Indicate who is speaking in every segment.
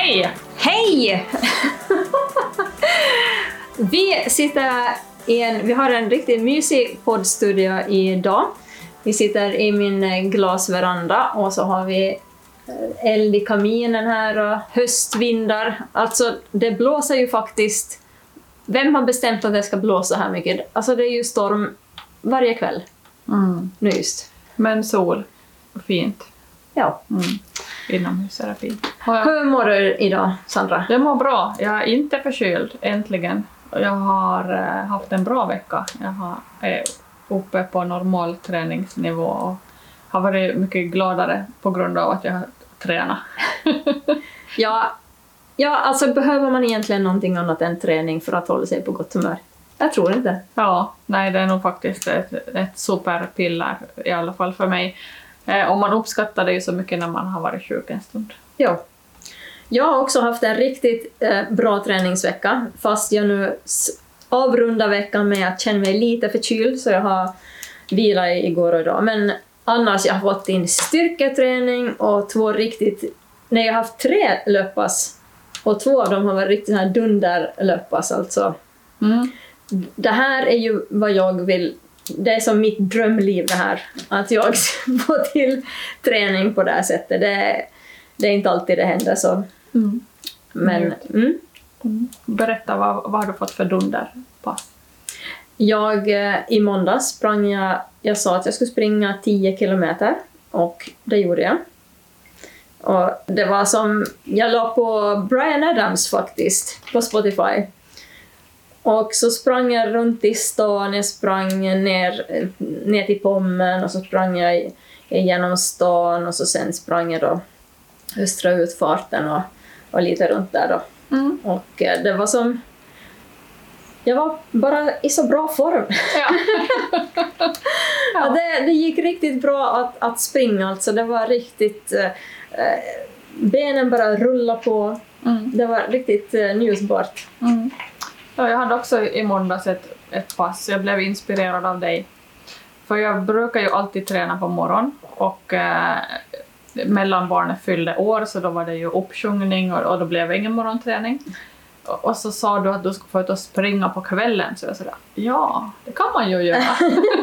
Speaker 1: Hej!
Speaker 2: Hej! Vi har en riktigt mysig poddstudio idag. Vi sitter i min glasveranda och så har vi eld i kaminen här och höstvindar. Alltså det blåser ju faktiskt. Vem har bestämt att det ska blåsa här mycket? Alltså det är ju storm varje kväll. Nu just.
Speaker 1: Men sol och fint.
Speaker 2: Ja.
Speaker 1: Inomhus är det fint.
Speaker 2: Hur mår du idag, Sandra?
Speaker 1: Jag mår bra. Jag är inte förkyld, äntligen. Jag har haft en bra vecka. Jag är uppe på normal träningsnivå och har varit mycket gladare på grund av att jag har tränat.
Speaker 2: Ja, alltså behöver man egentligen någonting annat än träning för att hålla sig på gott humör? Jag tror inte.
Speaker 1: Ja, nej, det är nog faktiskt ett superpiller, i alla fall för mig. Och man uppskattar det ju så mycket när man har varit sjuk en stund.
Speaker 2: Ja. Jag har också haft en riktigt bra träningsvecka, fast jag nu avrundar veckan med att känna mig lite förkyld, så jag har vilat igår och idag. Men annars jag har fått in styrketräning och jag har haft 3 löppass och 2 av dem har varit riktigt här dunderlöppass alltså. Det här är ju vad jag vill. Det är som mitt drömliv det här. Att jag får till träning på det här sättet. Det är inte alltid det händer så. Men,
Speaker 1: Berätta, vad har du fått för dunderpass?
Speaker 2: I måndags sprang jag sa att jag skulle springa 10 kilometer. Och det gjorde jag. Och det var som, jag la på Bryan Adams faktiskt på Spotify. Och så sprang jag runt i stan, jag sprang ner till Pommen och så sprang jag genom stan och så sen sprang jag då Östra utfarten och lite runt där då. Och det var som, jag var bara i så bra form.
Speaker 1: Ja.
Speaker 2: Ja, det gick riktigt bra att springa alltså, det var riktigt, benen bara rullade på, det var riktigt njutbart.
Speaker 1: Ja, jag hade också i måndags ett pass. Jag blev inspirerad av dig. För jag brukar ju alltid träna på morgon. Och mellan barnen fyllde år så då var det ju uppsjungning och då blev det ingen morgonträning. Och så sa du att du skulle få ut och springa på kvällen. Så jag sa, ja, det kan man ju göra.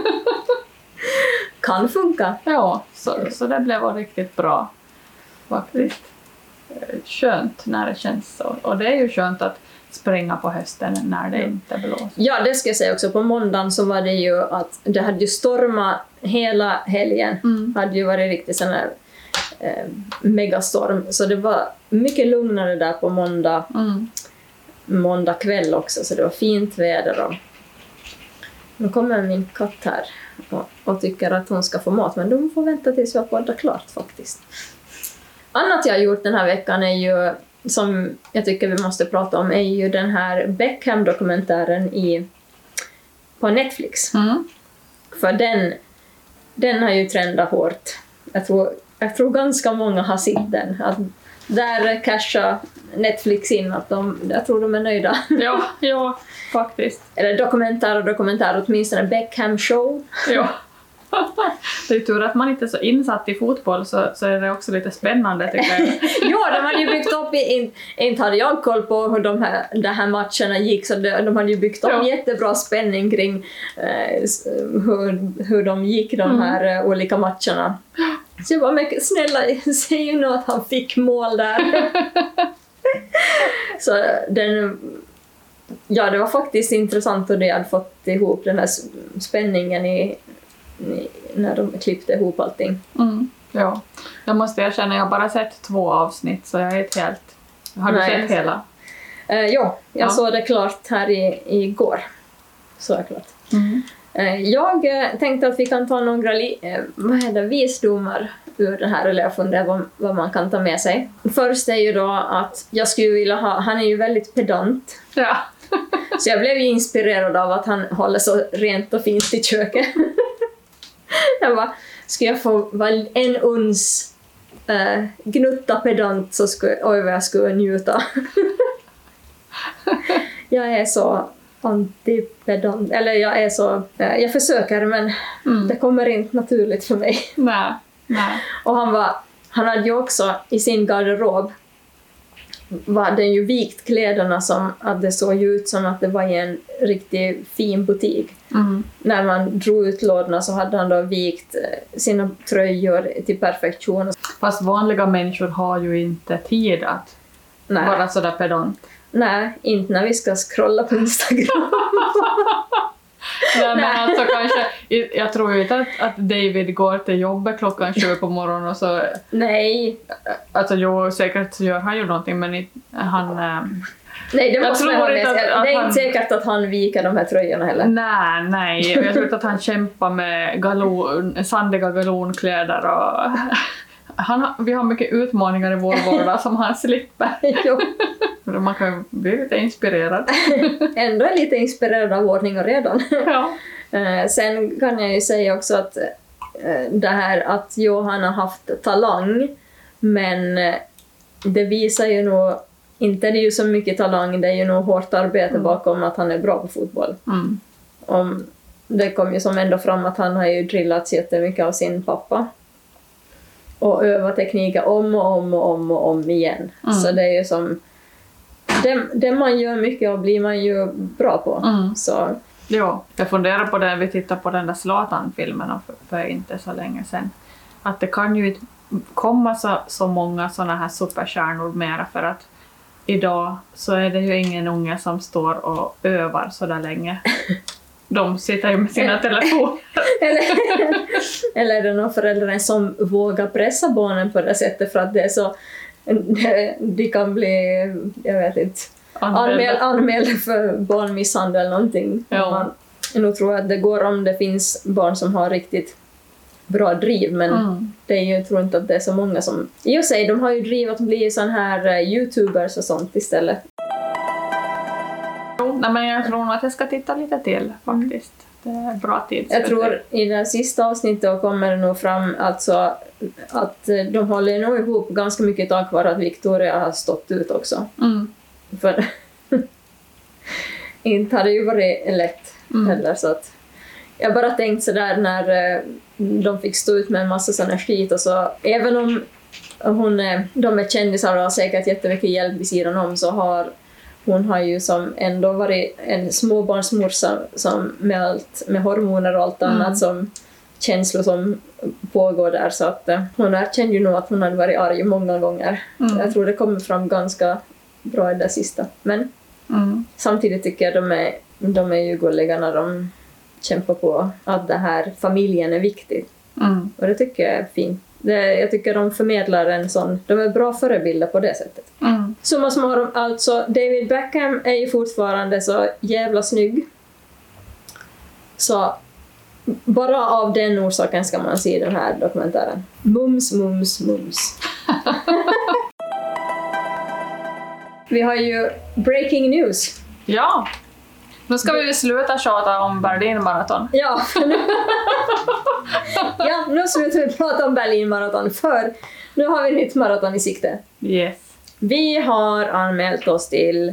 Speaker 2: Kan funka.
Speaker 1: Ja, så det blev riktigt bra faktiskt. Skönt när det känns så. Och det är ju skönt att springa på hösten när det inte blåser. Ja,
Speaker 2: det ska jag säga också. På måndagen så var det ju att det hade ju stormat hela helgen. Hade ju varit riktigt sån här megastorm. Så det var mycket lugnare där på måndag kväll också. Så det var fint väder. Och nu kommer min katt här och tycker att hon ska få mat. Men de får vänta tills vi har poddat klart faktiskt. Annat jag har gjort den här veckan är ju, som jag tycker vi måste prata om, är ju den här Beckham-dokumentären på Netflix. För den har ju trendat hårt. Jag tror ganska många har sett den. Att där cashar Netflix in att jag tror de är nöjda.
Speaker 1: Ja, faktiskt.
Speaker 2: Eller dokumentär, åtminstone Beckham show.
Speaker 1: Ja. Det är tur att man inte är så insatt i fotboll så är det också lite spännande tycker jag.
Speaker 2: Ja, de hade ju byggt upp inte hade jag koll på hur de här matcherna gick, så de hade ju byggt upp jättebra spänning kring hur de gick de här olika matcherna. Så jag bara, men snälla, säg ju nog att han fick mål där. Så det var faktiskt intressant hur de hade fått ihop den här spänningen när de klippte ihop allting.
Speaker 1: Ja, jag måste erkänna, jag har bara sett 2 avsnitt så jag är ett helt... Har du sett hela?
Speaker 2: Jag såg det klart här igår. Så är det klart. Jag tänkte att vi kan ta några visdomar ur det här, eller jag funderar vad man kan ta med sig. Först är ju då att jag skulle vilja han är ju väldigt pedant.
Speaker 1: Ja.
Speaker 2: Så jag blev ju inspirerad av att han håller så rent och fint i köket. Jag bara, ska jag få vara en uns gnutta pedant så vad jag skulle njuta. Jag är så antipedant, eller jag försöker men det kommer inte naturligt för mig.
Speaker 1: Nej.
Speaker 2: Och han hade ju också i sin garderob var den ju vikt kläderna som att det såg ut som att det var i en riktigt fin butik. När man drog ut lådorna så hade han då vikt sina tröjor till perfektion.
Speaker 1: Fast vanliga människor har ju inte tid att vara sådär pedant.
Speaker 2: Nej, inte när vi ska scrolla på Instagram.
Speaker 1: Nej, men alltså kanske, jag tror ju inte att David går till jobbet 7 på morgonen och så...
Speaker 2: Nej.
Speaker 1: Alltså jo, säkert så gör han ju någonting, men han...
Speaker 2: Nej, det måste man ha med sig. Det är inte säkert att han viker de här tröjorna heller.
Speaker 1: Nej. Jag tror inte att han kämpar med sandiga galonkläder och... Vi har mycket utmaningar i vår vardag som han slipper.
Speaker 2: Jo.
Speaker 1: Man kan bli lite inspirerad.
Speaker 2: Ändå är lite inspirerad av ordning och redan.
Speaker 1: Ja.
Speaker 2: Sen kan jag ju säga också att det här att Johan har haft talang, men det visar ju nog inte, det är ju så mycket talang, det är ju nog hårt arbete bakom att han är bra på fotboll. Det kom ju som ändå fram att han har ju drillats jättemycket av sin pappa och övat tekniker om igen. Så det är ju som det man gör mycket av blir man ju bra på. Så.
Speaker 1: Ja, jag funderar på det, vi tittar på den där Zlatan-filmen för inte så länge sedan. Att det kan ju inte komma så många såna här superstjärnor mera, för att idag så är det ju ingen unge som står och övar så där länge. De sitter ju med sina telefoner. Eller är det någon föräldrar som vågar pressa barnen på det sättet för att det är så... De kan bli, jag vet inte, anmälda för barnmisshandel eller någonting. Ja. Jag tror att det går om det finns barn som har riktigt bra driv, men det är ju, jag tror inte att det är så många som... I och sig, de har ju driv att bli sån här YouTubers och sånt istället. Nej, men jag tror nog att jag ska titta lite till faktiskt. Det är bra tid.
Speaker 2: Jag tror i det sista avsnittet kommer det nog fram alltså att de håller nog ihop ganska mycket tack vare att Victoria har stått ut också. För inte hade ju varit lätt heller, så att jag bara tänkt så där när de fick stå ut med en massa sån här skit, och så även om de är kändisar och har säkert jättemycket hjälp vid sidan om, så har hon ju som ändå varit en småbarnsmorsa som med hormoner och allt annat som känslor som pågår där, så att hon erkände ju nog att hon hade varit arg många gånger. Jag tror det kommer fram ganska bra i det sista, men samtidigt tycker jag de är ju gulliga när de kämpar på att det här familjen är viktig, och det tycker jag är fint. Jag tycker de förmedlar en sån... De är bra förebilder på det sättet. Summa summarum, alltså David Beckham är ju fortfarande så jävla snygg. Så bara av den orsaken ska man se den här dokumentären. Mums. Vi har ju breaking news.
Speaker 1: Ja. Nu ska vi sluta tjata om Berlinmaraton.
Speaker 2: Ja, nu slutar vi prata om Berlinmaraton, för nu har vi nytt maraton i sikte.
Speaker 1: Yes.
Speaker 2: Vi har anmält oss till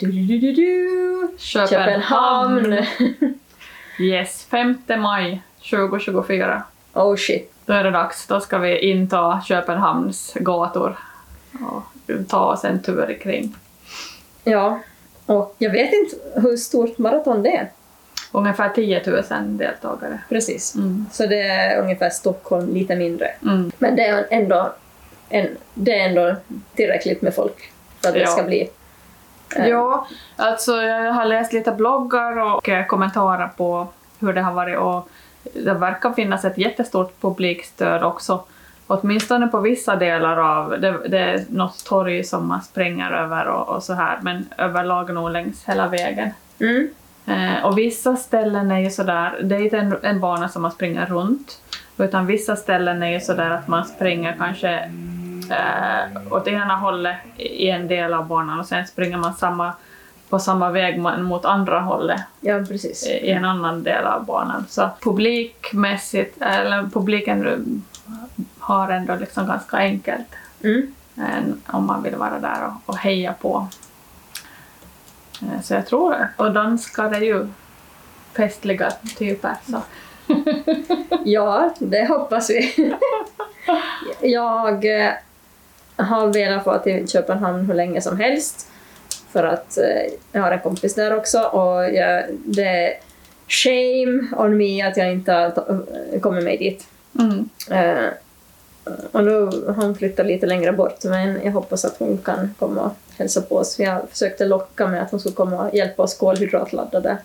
Speaker 2: Köpenhamn.
Speaker 1: Yes, 5 maj 2024.
Speaker 2: Oh shit.
Speaker 1: Då är det dags. Då ska vi inta Köpenhamns gator och ta oss en tur kring.
Speaker 2: Ja. Och jag vet inte hur stort maraton det är.
Speaker 1: Ungefär 10 000 deltagare.
Speaker 2: Precis. Så det är ungefär Stockholm, lite mindre. Men det är ändå tillräckligt med folk för att det ska bli...
Speaker 1: Ja, alltså jag har läst lite bloggar och kommentarer på hur det har varit, och det verkar finnas ett jättestort publikstöd också. Åtminstone på vissa delar av det är något torg som man springer över och så här, men överlag nog längs hela vägen. Och vissa ställen är ju sådär, det är inte en bana som man springer runt, utan vissa ställen är ju sådär att man springer kanske åt ena hållet i en del av banan, och sen springer man på samma väg mot andra hållet.
Speaker 2: Ja, precis.
Speaker 1: I en annan del av banan. Så publikmässigt, eller publiken har ändå liksom ganska enkelt om man vill vara där och heja på. Så jag tror det. Och danskar är ju festliga typer. Så.
Speaker 2: Ja, det hoppas vi. Jag har velat få till Köpenhamn hur länge som helst för att jag har en kompis där också och det är shame on me att jag inte har kommit med dit. Och nu har hon flyttat lite längre bort, men jag hoppas att hon kan komma och hälsa på oss. Jag försökte locka med att hon skulle komma och hjälpa oss kolhydratladda där.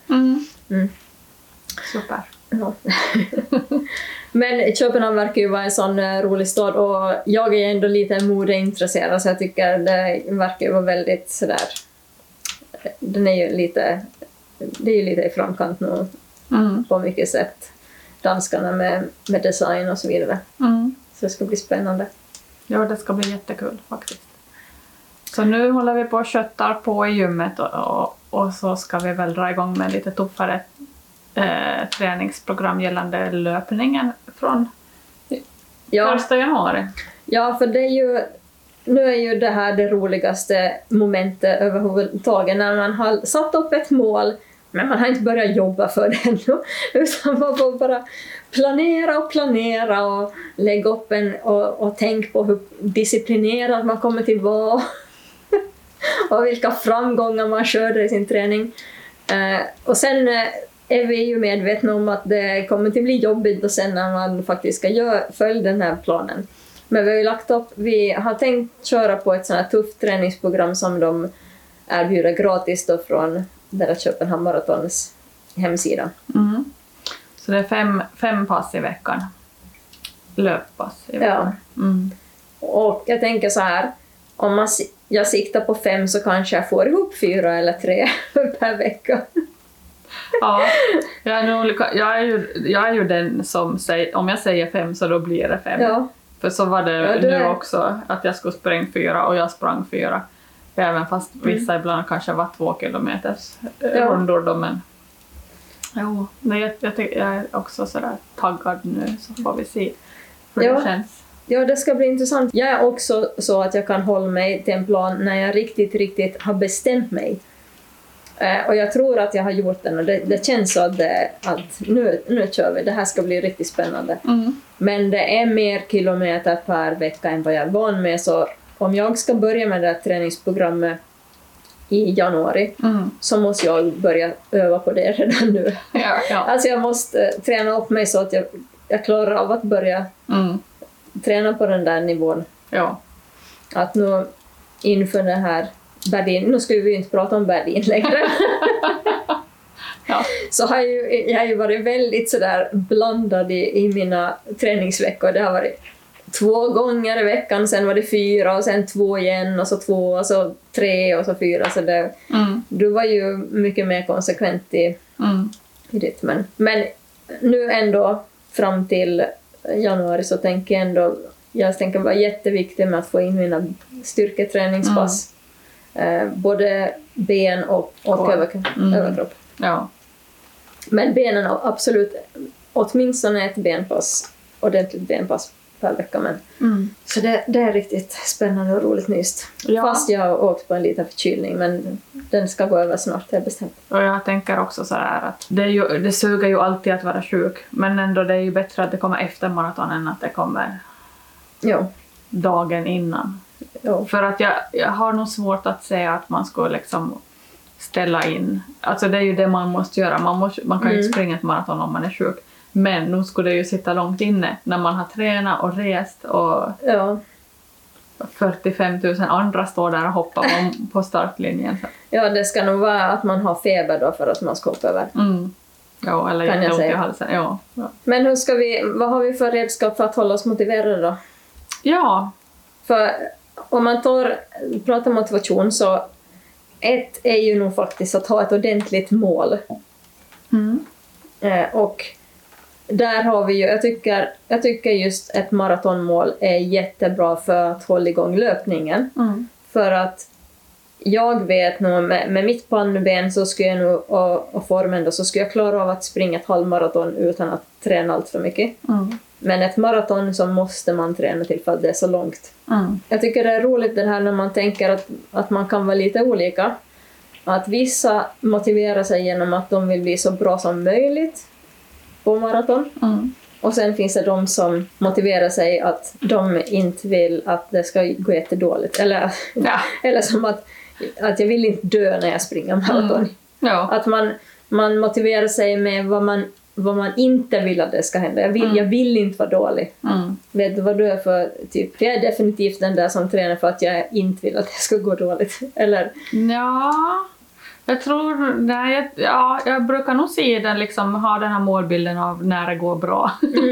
Speaker 1: Super.
Speaker 2: Ja. Men Köpenhamn verkar ju vara en sån rolig stad och jag är ändå lite modeintresserad så jag tycker det verkar ju vara väldigt sådär. Den är ju lite, det är ju lite i framkant nu på mycket sätt. Danskarna med design och så vidare. Så det ska bli spännande.
Speaker 1: Ja, det ska bli jättekul faktiskt. Så nu håller vi på och köttar på i gymmet och så ska vi väl dra igång med lite tuffare träningsprogram gällande löpningen från 1 januari.
Speaker 2: Ja, för det är ju, nu är ju det här det roligaste momentet överhuvudtaget när man har satt upp ett mål men man har inte börjat jobba för det ännu utan man får bara planera och lägga upp och tänka på hur disciplinerad man kommer till vara och vilka framgångar man körde i sin träning. Och sen är vi ju medvetna om att det kommer att bli jobbigt och sen när man faktiskt ska följa den här planen. Men vi har ju lagt upp, vi har tänkt köra på ett sånt här tufft träningsprogram som de erbjuder gratis då från deras Köpenhamn Maratons hemsida.
Speaker 1: Så det är 5 pass i veckan. Löppass i veckan.
Speaker 2: Ja. Och jag tänker så här, om jag siktar på 5 så kanske jag får ihop 4 eller 3 per vecka.
Speaker 1: Ja, jag är ju den som säger, om jag säger 5 så då blir det 5.
Speaker 2: Ja.
Speaker 1: För så var det nu också, att jag skulle springa 4 och jag sprang 4. Även fast vissa ibland kanske var 2 kilometers rundor då, men jag är också sådär taggad nu så får vi se hur det känns.
Speaker 2: Ja, det ska bli intressant. Jag är också så att jag kan hålla mig till en plan när jag riktigt har bestämt mig. Och jag tror att jag har gjort den och det känns så att nu kör vi, det här ska bli riktigt spännande. Men det är mer kilometer per vecka än vad jag är van med, så om jag ska börja med det här träningsprogrammet i januari så måste jag börja öva på det redan nu.
Speaker 1: Ja.
Speaker 2: Alltså jag måste träna upp mig så att jag klarar av att börja träna på den där nivån.
Speaker 1: Ja.
Speaker 2: Att nu inför det här Berlin, nu ska vi ju inte prata om Berlin längre. Så har jag har ju varit väldigt sådär blandad i mina träningsveckor. Det har varit 2 gånger i veckan, sen var det 4 och sen 2 igen och så 2 och så 3 och så 4. Så du var ju mycket mer konsekvent i ditt. Men nu ändå fram till januari så tänker jag tänker vara jätteviktigt med att få in mina styrketräningspass. Både ben och överkropp.
Speaker 1: Ja.
Speaker 2: Men benen har absolut åtminstone ett benpass, ordentligt benpass per vecka. Så det är riktigt spännande och roligt nyst.
Speaker 1: Ja.
Speaker 2: Fast jag har åkt på en liten förkylning, men den ska gå över snart, det är bestämt.
Speaker 1: Och jag tänker också så här att det suger ju alltid att vara sjuk, men ändå det är ju bättre att det kommer efter maraton än att det kommer dagen innan.
Speaker 2: Ja.
Speaker 1: För att jag har nog svårt att säga att man ska liksom ställa in. Alltså det är ju det man måste göra. Man kan ju inte springa ett maraton om man är sjuk. Men nu skulle det ju sitta långt inne när man har tränat och rest och 45 000 andra står där och hoppar på startlinjen.
Speaker 2: Ja, det ska nog vara att man har feber då för att man ska hoppa över.
Speaker 1: Ja, eller jätteont i halsen. Ja.
Speaker 2: Men vad har vi för redskap för att hålla oss motiverade då?
Speaker 1: Ja.
Speaker 2: För om man pratar motivation så ett är ju nog faktiskt att ha ett ordentligt mål. Och där har vi ju, jag tycker just ett maratonmål är jättebra för att hålla igång löpningen. För att jag vet nog med mitt pannben så skulle jag nog, och formen då, så skulle jag klara av att springa ett halvmaraton utan att träna allt för mycket. Men ett maraton så måste man träna till för att det är så långt. Jag tycker det är roligt det här när man tänker att man kan vara lite olika. Att vissa motiverar sig genom att de vill bli så bra som möjligt på maraton. Och sen finns det de som motiverar sig att de inte vill att det ska gå jättedåligt. Eller som att jag vill inte dö när jag springer maraton.
Speaker 1: Ja.
Speaker 2: Att man motiverar sig med vad man inte vill att det ska hända. Jag vill inte vara dålig. Vet du vad du är för typ? Jag är definitivt den där som tränar för att jag inte vill att det ska gå dåligt. Eller?
Speaker 1: Ja, jag tror... Nej, jag brukar nog se den liksom, ha den här målbilden av när det går bra.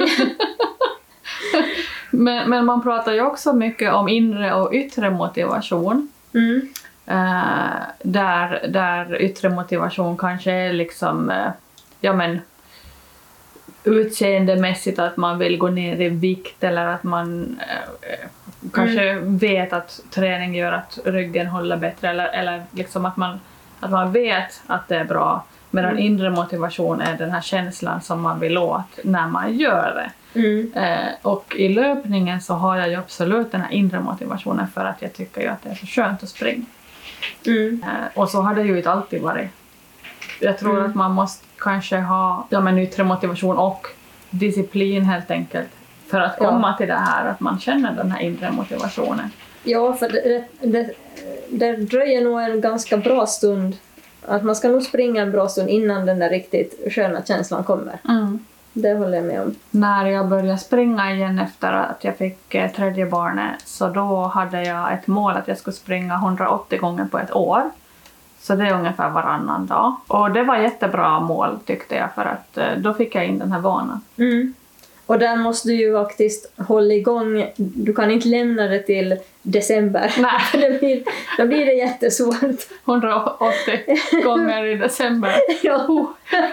Speaker 1: Men man pratar ju också mycket om inre och yttre motivation. Där yttre motivation kanske är liksom... utseendemässigt att man vill gå ner i vikt eller att man kanske vet att träning gör att ryggen håller bättre eller liksom att man vet att det är bra, medan inre motivation är den här känslan som man vill åt när man gör det. Och i löpningen så har jag ju absolut den här inre motivationen för att jag tycker ju att det är så skönt att springa. Och så har det ju inte alltid varit. Jag tror att man måste kanske ha yttre motivation och disciplin helt enkelt för att komma till det här att man känner den här inre motivationen.
Speaker 2: Ja, för det dröjer nog en ganska bra stund. Att man ska nog springa en bra stund innan den där riktigt sköna känslan kommer. Det håller jag med om.
Speaker 1: När jag började springa igen efter att jag fick tredje barnet, så då hade jag ett mål att jag skulle springa 180 gånger på ett år. Så det är ungefär varannan dag. Och det var jättebra mål tyckte jag, för att då fick jag in den här vanan.
Speaker 2: Och där måste du ju faktiskt hålla igång. Du kan inte lämna det till december.
Speaker 1: Nej.
Speaker 2: Då blir det jättesvårt.
Speaker 1: 180 gånger i december.
Speaker 2: Ja.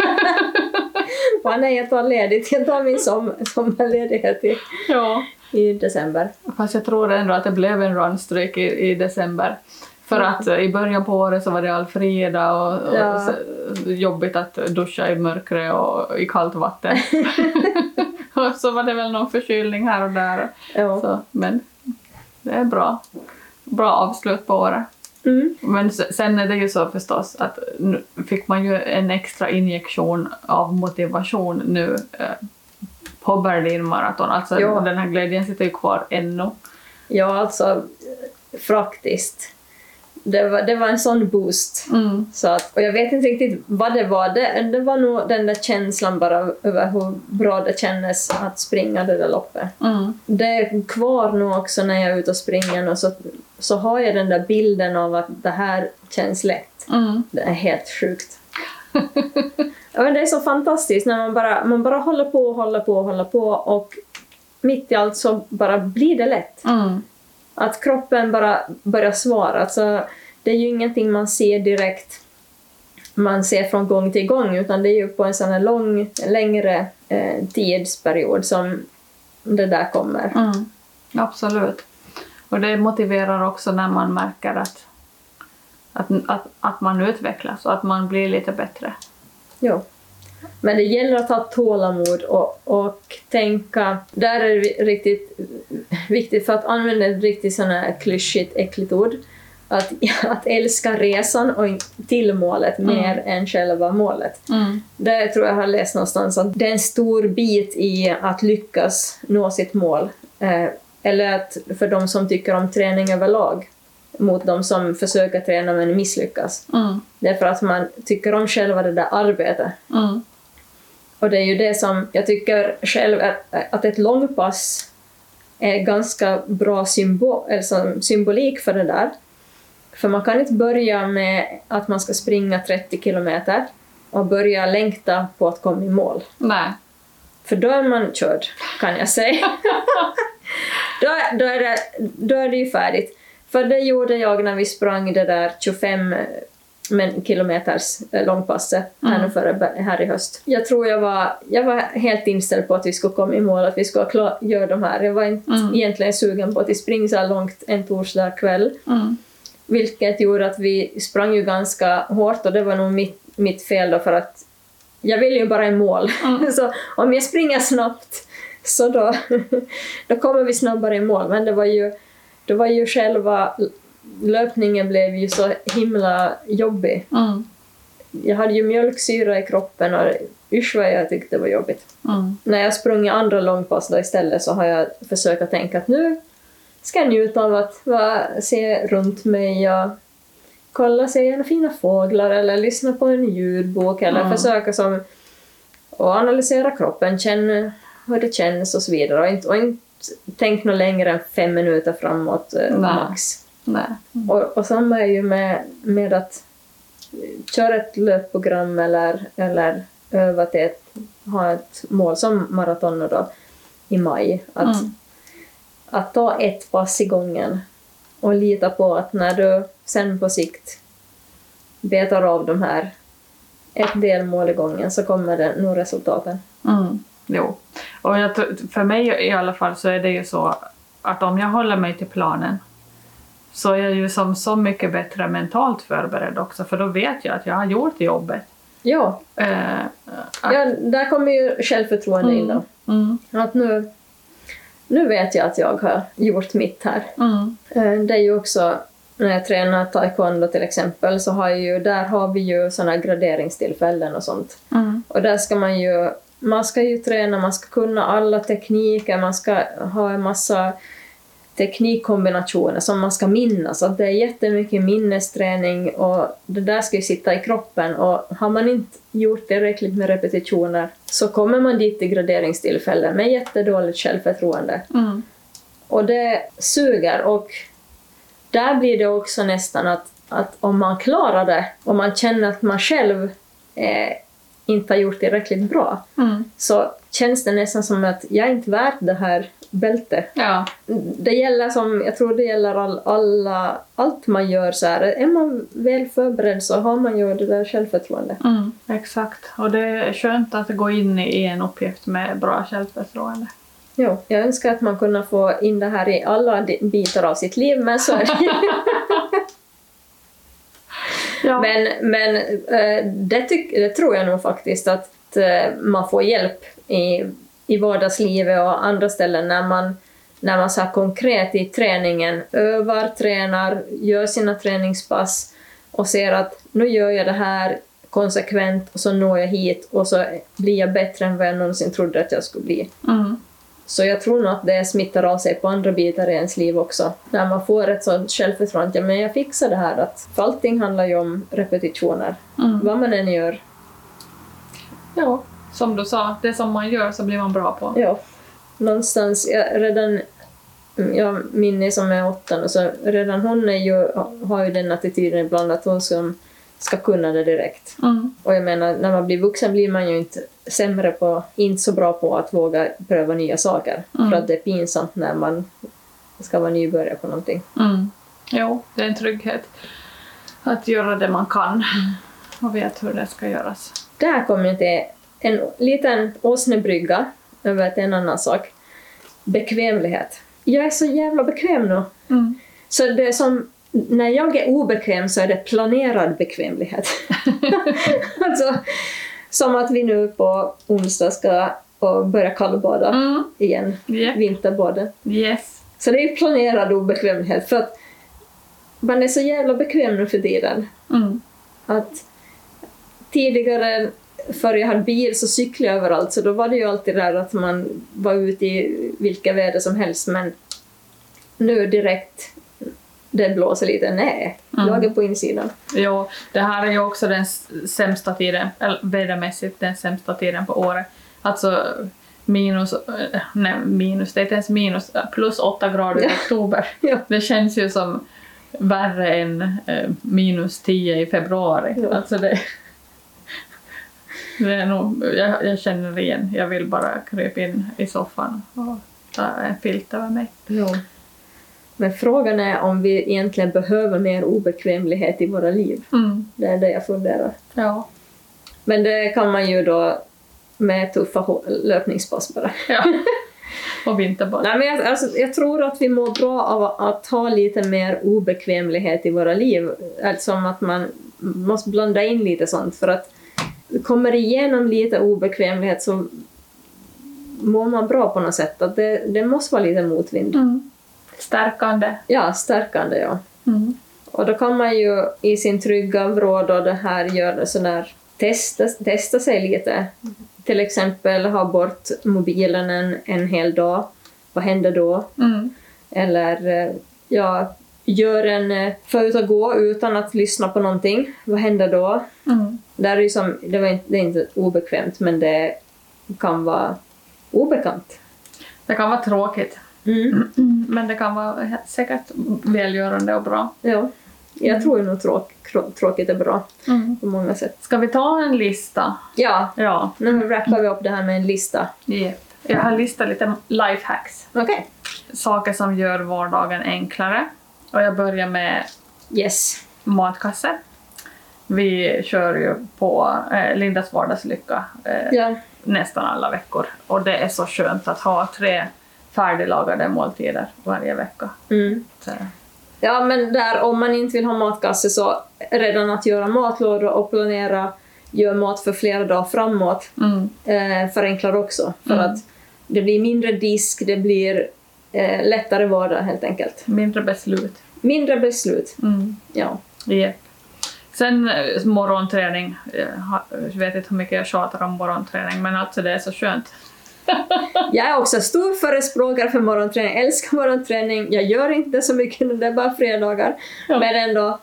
Speaker 2: Nej, jag tar ledigt. Jag tar min sommarledighet i december.
Speaker 1: Fast jag tror ändå att det blev en runstreak i december. För att i början på året så var det Alfreda och jobbigt att duscha i mörkret och i kallt vatten. Och så var det väl någon förkylning här och där.
Speaker 2: Ja.
Speaker 1: Så, men det är bra avslut på året. Men sen är det ju så förstås att nu fick man ju en extra injektion av motivation nu på Berlin Marathon. Alltså den här glädjen sitter ju kvar ännu.
Speaker 2: Ja, alltså faktiskt. Det var en sån boost. Så att, och jag vet inte riktigt vad det var. Det var nog den där känslan bara över hur bra det kändes att springa det där loppet. Det är kvar nu också när jag är ute och springer. Och så har jag den där bilden av att det här känns lätt. Det är helt sjukt. Ja, men det är så fantastiskt när man bara håller på och mitt i allt så bara blir det lätt. Att kroppen bara börjar svara. Alltså, det är ju ingenting man ser direkt. Man ser från gång till gång. Utan det är ju på en sån här längre tidsperiod som det där kommer.
Speaker 1: Absolut. Och det motiverar också när man märker att man utvecklas och att man blir lite bättre.
Speaker 2: Ja. Men det gäller att ha tålamod och tänka, där är det riktigt viktigt för att använda ett riktigt sån här klyschigt, äckligt ord, att älska resan och till målet mer än själva målet. Det tror jag har läst någonstans att det är en stor bit i att lyckas nå sitt mål. Eller att för de som tycker om träning överlag mot de som försöker träna men misslyckas. Det är för att man tycker om själva det där arbetet. Och det är ju det som jag tycker själv att ett långpass är ganska bra symbolik för det där. För man kan inte börja med att man ska springa 30 kilometer och börja längta på att komma i mål.
Speaker 1: Nej.
Speaker 2: För då är man körd, kan jag säga. då är det ju färdigt. För det gjorde jag när vi sprang det där 25 kilometers långpasset här i höst. Jag tror jag var helt inställd på att vi skulle komma i mål, att vi skulle göra de här. Jag var inte egentligen sugen på att vi springer så här långt en torsdag kväll. Vilket gjorde att vi sprang ju ganska hårt, och det var nog mitt fel då, för att jag vill ju bara i mål. Så om jag springer snabbt så då kommer vi snabbare i mål. Men det var ju själva löpningen blev ju så himla jobbig. Jag hade ju mjölksyra i kroppen och Usch vad jag tyckte det var jobbigt.
Speaker 1: Mm.
Speaker 2: När jag sprungit andra långpass då istället så har jag försökt att tänka att nu ska jag njuta av att se runt mig och kolla, se gärna fina fåglar eller lyssna på en ljudbok eller försöka som och analysera kroppen, känna hur det känns och så vidare och inte tänk något längre än 5 minuter framåt max.
Speaker 1: Nej.
Speaker 2: Och samma är ju med att köra ett löpprogram eller öva till ha ett mål som maraton då i maj. Att ta ett pass i gången och lita på att när du sen på sikt betar av de här ett delmål i gången så kommer det nog resultaten.
Speaker 1: Jo. Och för mig i alla fall så är det ju så att om jag håller mig till planen så är jag ju som så mycket bättre mentalt förberedd också, för då vet jag att jag har gjort jobbet.
Speaker 2: Ja, där kommer ju självförtroende in då. Att nu vet jag att jag har gjort mitt här. Det är ju också, när jag tränar taekwondo till exempel, så där har vi ju sådana graderingstillfällen och sånt. Och där ska man ska ju träna, man ska kunna alla tekniker, man ska ha en massa teknikkombinationer som man ska minnas. Så det är jättemycket minnesträning och det där ska ju sitta i kroppen, och har man inte gjort tillräckligt med repetitioner så kommer man dit i graderingstillfällen med jättedåligt självförtroende. Och det suger, och där blir det också nästan att om man klarar det och man känner att man själv inte har gjort tillräckligt bra så känns det nästan som att jag inte är värd det här bältet.
Speaker 1: Ja.
Speaker 2: Det gäller jag tror det gäller allt man gör så här. Är man väl förberedd så har man ju det där självförtroende.
Speaker 1: Exakt. Och det är skönt att gå in i en uppgift med bra självförtroende.
Speaker 2: Jo, jag önskar att man kunde få in det här i alla bitar av sitt liv, men så är det.
Speaker 1: Ja.
Speaker 2: Men det tror jag nog faktiskt att man får hjälp i vardagslivet och andra ställen när man så här konkret i träningen tränar, gör sina träningspass och ser att nu gör jag det här konsekvent och så når jag hit och så blir jag bättre än vad jag någonsin trodde att jag skulle bli. Så jag tror nog att det smittar av sig på andra bitar i ens liv också. När man får ett sånt självförtroende, men jag fixar det här. För allting handlar ju om repetitioner. Vad man än gör.
Speaker 1: Ja, som du sa, det som man gör så blir man bra på.
Speaker 2: Ja, någonstans, Minnie som är 8 och så redan hon har ju den attityden ibland att hon ska kunna det direkt. Och jag menar, när man blir vuxen blir man ju inte så bra på att våga pröva nya saker. För att det är pinsamt när man ska vara nybörjare på någonting.
Speaker 1: Jo, det är en trygghet att göra det man kan och vet hur det ska göras.
Speaker 2: Där kommer jag till en liten åsnebrygga över en annan sak. Bekvämlighet. Jag är så jävla bekväm nu. Så det är som, när jag är obekväm så är det planerad bekvämlighet. Alltså, som att vi nu på onsdag ska börja kallbada igen. Vinterbada.
Speaker 1: Yes.
Speaker 2: Så det är planerad obekvämlighet, för att man är så jävla bekväm nu för tiden. Att tidigare, för jag hade bil så cyklade jag överallt, så då var det ju alltid där att man var ute i vilka väder som helst, men nu direkt det blåser lite, jag är på insidan.
Speaker 1: Jo, det här är ju också den sämsta tiden, eller vädermässigt den sämsta tiden på året. Alltså minus, det är inte ens minus, plus 8 grader i oktober.
Speaker 2: Ja.
Speaker 1: Det känns ju som värre än minus 10 i februari. Ja. Alltså det är nog, jag känner igen. Jag vill bara krypa in i soffan och ta en filt över mig.
Speaker 2: Ja. Men frågan är om vi egentligen behöver mer obekvämlighet i våra liv. Det är det jag funderar. Ja. Men det kan man ju då med tuffa löpningspass bara.
Speaker 1: Ja. Och vinterbad.
Speaker 2: Nej, men jag tror att vi mår bra av att ha lite mer obekvämlighet i våra liv. Alltså att man måste blanda in lite sånt. För att kommer igenom lite obekvämlighet så mår man bra på något sätt. Att det måste vara lite motvind.
Speaker 1: Stärkande.
Speaker 2: Ja, stärkande, ja. Och då kan man ju i sin trygga vrå då det här göra sån där testa sig lite. Till exempel ha bort mobilen en hel dag. Vad händer då? Eller gör för ut att gå utan att lyssna på någonting. Vad händer då? Det är inte obekvämt, men det kan vara obekant.
Speaker 1: Det kan vara tråkigt. Men det kan vara säkert välgörande och bra.
Speaker 2: Ja, jag tror ju nog tråkigt är bra på många sätt.
Speaker 1: Ska vi ta en lista?
Speaker 2: Ja. Nu wrappar vi upp det här med en lista.
Speaker 1: Yep. Jag har listat lite lifehacks.
Speaker 2: Okej.
Speaker 1: Saker som gör vardagen enklare. Och jag börjar med matkasse. Vi kör ju på Lindas vardagslycka nästan alla veckor. Och det är så skönt att ha 3 färdiglagade måltider varje vecka.
Speaker 2: Ja, men där om man inte vill ha matkasse så redan att göra matlådor och planera gör mat för flera dagar framåt förenklar också. För att det blir mindre disk, det blir lättare vardag helt enkelt.
Speaker 1: Mindre beslut.
Speaker 2: Ja.
Speaker 1: Yep. Sen morgonträning. Jag vet inte hur mycket jag tjatar om morgonträning, men alltså det är så skönt.
Speaker 2: Jag är också stor förespråkare för morgonträning. Jag älskar morgonträning. Jag gör inte så mycket när det är bara fredagar. Ja. Men ändå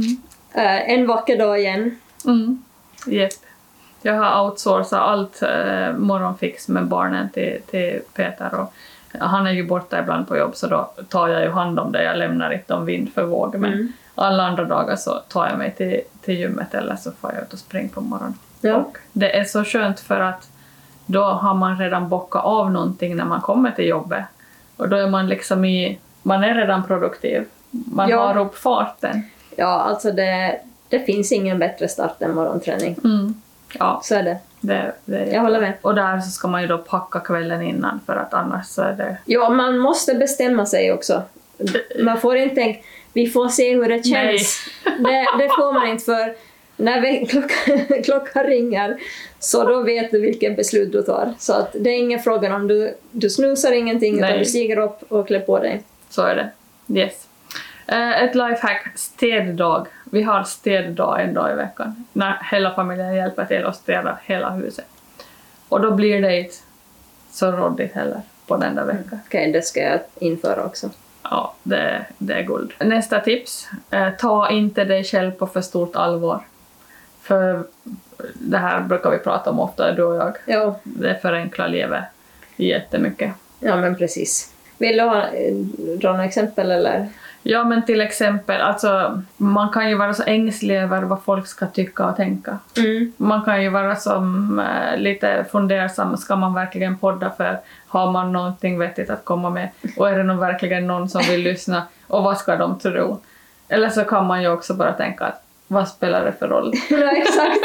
Speaker 2: en vacker dag igen.
Speaker 1: Yep. Jag har outsourcat allt morgonfix med barnen till Peter. Och han är ju borta ibland på jobb, så då tar jag ju hand om det. Jag lämnar inte om vind för våg. Men alla andra dagar så tar jag mig till gymmet eller så får jag ut och springa på morgonen. Ja. Och det är så skönt för att då har man redan bockat av någonting när man kommer till jobbet. Och då är man liksom man är redan produktiv. Man har upp farten.
Speaker 2: Ja, alltså det finns ingen bättre start än morgonträning.
Speaker 1: Ja,
Speaker 2: så är det. Jag håller med.
Speaker 1: Och där så ska man ju då packa kvällen innan, för att annars så är det...
Speaker 2: Ja, man måste bestämma sig också. Man får inte tänka, vi får se hur det känns. Det får man inte, för när klockan ringer så då vet du vilken beslut du tar. Så att det är ingen fråga om du snusar ingenting. Nej. Utan du stiger upp och klär på dig.
Speaker 1: Så är det. Yes. Ett lifehack, städdag. Vi har städdag en dag i veckan. När hela familjen hjälper till att städa hela huset. Och då blir det inte så råddigt heller på den där veckan.
Speaker 2: Okej, det ska jag införa också.
Speaker 1: Ja, det är guld. Nästa tips. Ta inte dig själv på för stort allvar. För det här brukar vi prata om ofta, du och jag.
Speaker 2: Ja.
Speaker 1: Det förenklar livet jättemycket.
Speaker 2: Ja, men precis. Vill du dra några exempel eller?
Speaker 1: Ja, men till exempel, alltså, man kan ju vara så ängslig över vad folk ska tycka och tänka. Man kan ju vara som lite fundersam, ska man verkligen podda, för har man någonting vettigt att komma med? Och är det nog verkligen någon som vill lyssna? Och vad ska de tro? Eller så kan man ju också bara tänka att vad spelar det för roll?
Speaker 2: Ja, exakt.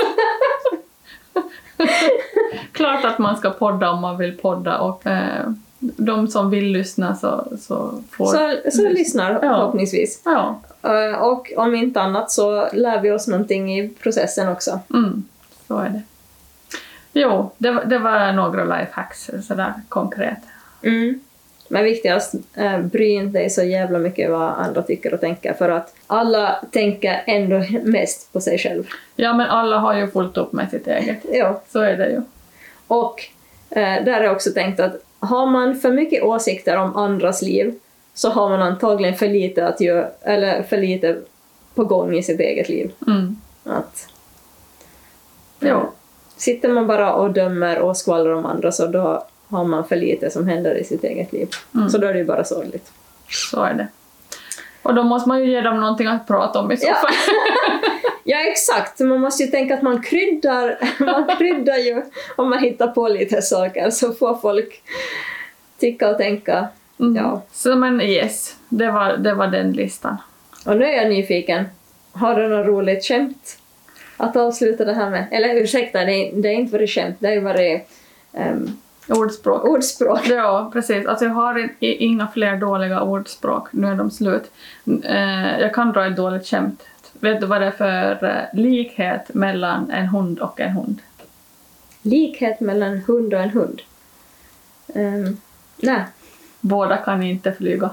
Speaker 1: Klart att man ska podda om man vill podda, och de som vill lyssna så får...
Speaker 2: Så lyssnar förhoppningsvis.
Speaker 1: Ja.
Speaker 2: Och om inte annat så lär vi oss någonting i processen också.
Speaker 1: Så är det. Jo, det var några lifehacks sådär konkret.
Speaker 2: Men viktigast, bry inte dig så jävla mycket vad andra tycker och tänker, för att alla tänker ändå mest på sig själv.
Speaker 1: Ja, men alla har ju fullt upp med sitt eget.
Speaker 2: Ja.
Speaker 1: Så är det ju.
Speaker 2: Och där är också tänkt att har man för mycket åsikter om andras liv så har man antagligen för lite att göra, eller för lite på gång i sitt eget liv. Sitter man bara och dömer och skvallrar om andra, så då har man för lite som händer i sitt eget liv. Så då är det ju bara sorgligt.
Speaker 1: Så är det. Och då måste man ju ge dem någonting att prata om i så fall.
Speaker 2: Ja, exakt. Man måste ju tänka att man kryddar ju om man hittar på lite saker, så får folk tycka och tänka. Ja.
Speaker 1: Så men yes, det var den listan.
Speaker 2: Och nu är jag nyfiken. Har du något roligt skämt att avsluta det här med? Eller ursäkta, det är inte varit skämt, det har ju varit...
Speaker 1: Ordspråk. Ja, precis. Alltså jag har inga fler dåliga ordspråk. Nu är de slut. Jag kan dra ett dåligt skämt. Vet du vad det är för likhet mellan en hund och en hund?
Speaker 2: Likhet mellan en hund och en hund? Nej.
Speaker 1: Båda kan inte flyga.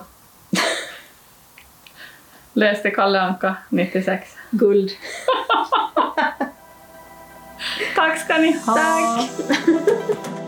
Speaker 1: Läste Kalle Anka 96.
Speaker 2: Guld.
Speaker 1: Tack ska ni ha!
Speaker 2: Tack!